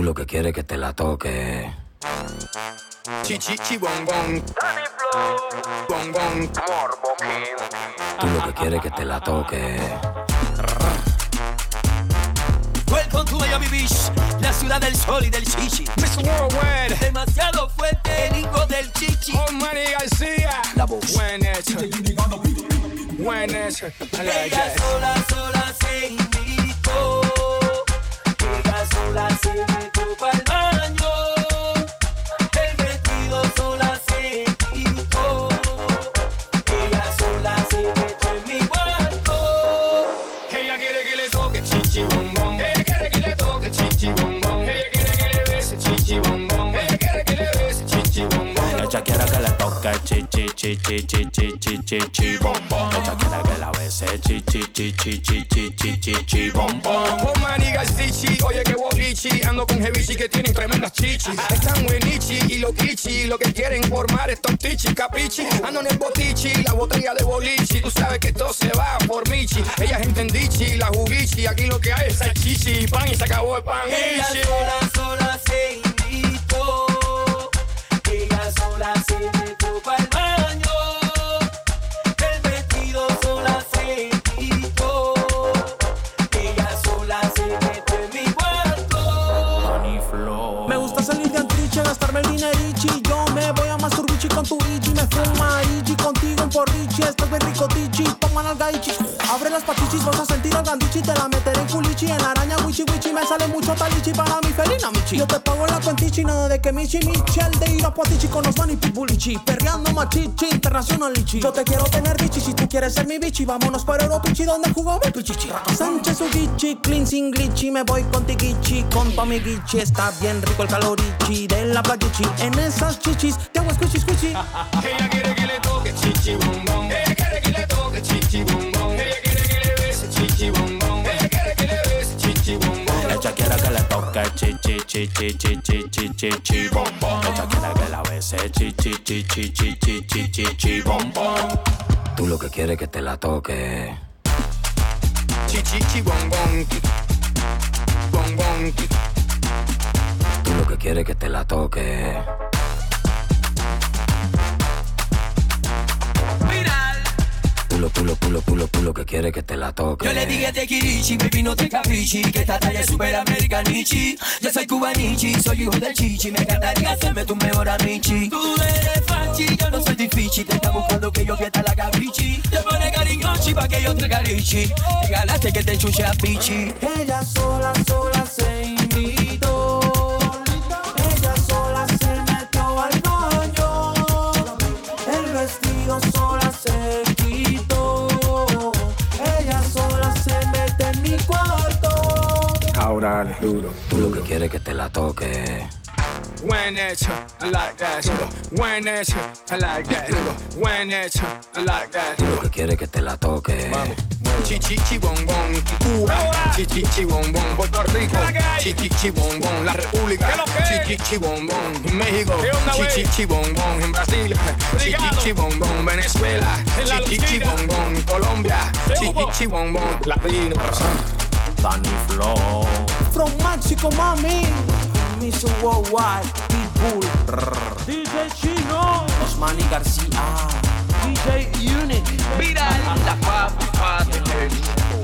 Tú lo que quieres es que te la toque. Chichichi bombón. Danny Flow. Bombón. Morbo King. Tú lo que quieres es que te la toque. Welcome to Miami Beach, la ciudad del sol y del chichi. Mr. Worldwide. Demasiado fuerte el hijo del chichi. Oh, Manny García. La voz. Buen hecho. Buen hecho. I like Ella that. sola se invitó. Ella sola se metió pa'l baño. El vestido sola se quitó. Ella sola se metió en mi cuarto. Ella quiere que le toque chichi bombón. Ella quiere que le toque chichi bombón. Ella quiere que le bese chichi bombón. Ella quiere que le bese chichi bombón. Ella quiere que le toque chichi, chichi, chichi, chichi, chichi, bombón. Ella quiere que la bese chichi, chichi, chichi, chichi, chichi, bombón. Oh, Manny Garcichi, oye que bolichi. Ando con hevichi que tienen tremendas chichis. Están buenichi y los kichi. Lo que quieren formar estos tichi, capichi. Ando en el botichi, la botella de bolichi. Tú sabes que todo se va por michi. Ellas entendichi, la juguichi. Aquí lo que hay es salchichi y pan y se acabó el pan. Ella Ichi. sola se invitó. Ella sola se metió pa'l baño. El vestido sola se quitó. Ella sola se metió en mi cuarto. Danny Flow. Me gusta salir de antriche, gastarme el dinerichi. Yo me voy a masturbichi con tu ichi. Me fuma ichi contigo en porrichi. Estás bien rico tichi, toma nalga ichi. Abre las patichis, vas a sentir el gandichi. Te la meteré en culichi, en araña wichi wichi. Me sale mucho talichi para mi felina michi. Yo te pago la cuentichi, nada de que michi michi. El de ir a Potichi con los Manny Pitbullichi. Perreando machichi, internacionalichi. Yo te quiero tener bichi, si tú quieres ser mi bichi. Vámonos para Europichi, donde jugamos pichichi. Sánchez Ugichi, clean sin glitchy. Me voy con tiquichi, con Tommy Gichi. Está bien rico el calorichi de la playichi. En esas chichis, te hago squishy squishy. Ella quiere que le toque chichi bombón. Ella quiere que le toque chichi bombón. Ella quiere que le bese chichi bombón. Ella quiere que le bese chichi bombón. Ella quiere que le toque chichi, chichi, chichi, chichi, chichi, bombón. Ella quiere que la bese chichi, chichi, chichi, chichi, chichi, bombón. Tú lo que quieres es que te la toque. Chichichi bombón. Bombón. Tú lo que quieres es que te la toque. Tú lo que quieres es que te la toque. Yo le dije te kirichi, baby no te caprichi. Que esta talla es super americanichi. Yo soy cubanichi, soy hijo del chichi. Me encantaría hacerme tu mejor amichi. Tú eres fanchi, yo no soy difícil. Te está buscando que yo quieta la caprichi. Te pone cariñochi pa' que yo te carichi. Y ganaste que te enchuche a pichi. Ella sola se invitó. Ella sola se metió al baño. El vestido sola se quitó. Ella sola se mete en mi cuarto. Ahora duro. Tú lo que quieres es que te la toque. When it's I like that. When it's I like that. When it's I like that. Tú lo que quieres es que te la toque. Chichichi bombón, Cuba. Chichichi bombón, Puerto Rico. Chichichi bombón, la República. Chichichi bombón, México. Chichichi bombón, en Brasil. Chichichi bombón, Venezuela. Chichichi bombón, Colombia. Chichichi bombón, latino. Danny Flow. From Mexico, mami. Mr. Worldwide, Pitbull. DJ Chino. Osmani García. DJ Unit. Viral, la papi, papi.